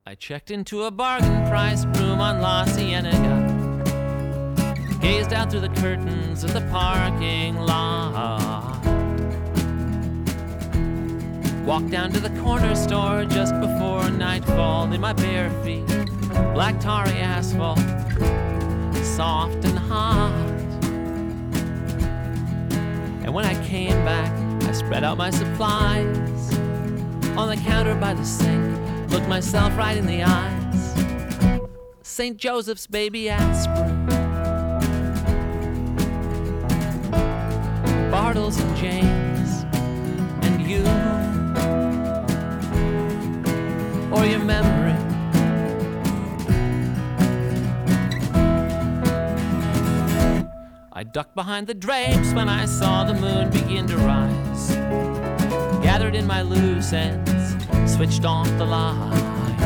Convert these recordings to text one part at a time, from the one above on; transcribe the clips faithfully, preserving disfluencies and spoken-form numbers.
I checked into a bargain price room on La Cienega, gazed out through the curtains of the parking lot, walked down to the corner store just before nightfall in my bare feet, black tarry asphalt, soft and hot. And when I came back, I spread out my supplies on the counter by the sink, looked myself right in the eyes. Saint Joseph's baby aspirin, Bartles and James, and you, or your memory. I ducked behind the drapes when I saw the moon begin to rise, gathered in my loose ends, switched off the light.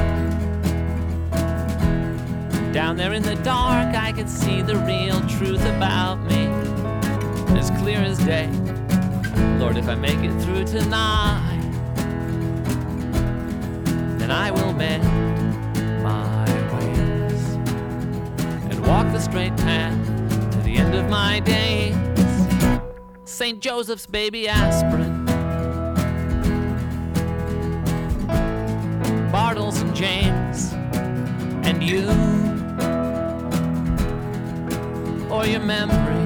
Down there in the dark I could see the real truth about me, as clear as day. Lord, if I make it through tonight, then I will mend my ways and walk the straight path to the end of my days. Saint Joseph's baby aspirin, Bartles and James, and you, or your memory.